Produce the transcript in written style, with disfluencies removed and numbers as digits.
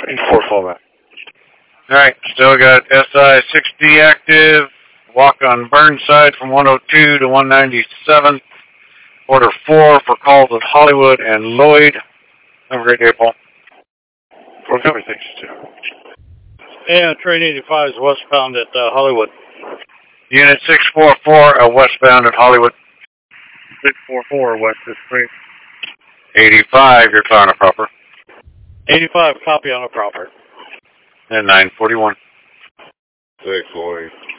4 fallback. Alright, still got SI-60 active. Walk on Burnside from 102 to 197. Order 4 for calls at Hollywood and Lloyd. Have a great day, Paul. 4 copy, thanks, too. And train 85 is westbound at Hollywood. Unit 644 westbound at Hollywood. 644 west is free. 85, you're clear on a proper. 85, copy on a proper. And 941. 640.